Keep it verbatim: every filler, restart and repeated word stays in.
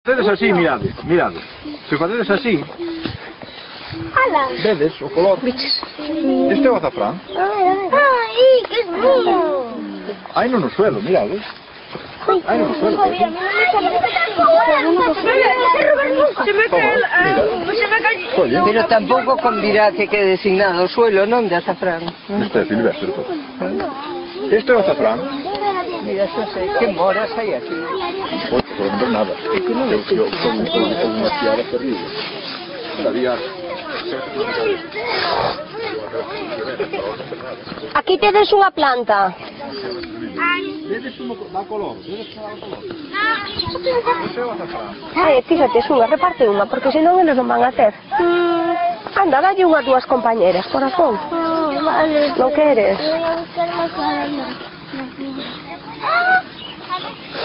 Vedes así, mirade, mirade. Se facedes así, vedes o color. Este é o azafrán. Ai, que es mío. Hai no no suelo, mirade. Hai no no suelo. Se me cae. Pero tampouco convirá que quede designado o suelo, non, de azafrán. Este é silvestre. Este é o azafrán. Mira, xa sei, que moras hai aquí. Pois, por non ver nada. É que non é que eu son unha fiada terrible. Sabía... Aquí tedes unha planta. Vedes como dá color, vedes como dá color. Este é o azafrán. Ai, fíjate, unha, reparte unha, porque senón eles non van a ter. Anda, dalle unha a túas compañeras, corazón. Vale. Non queres? Voy a buscar más para allá.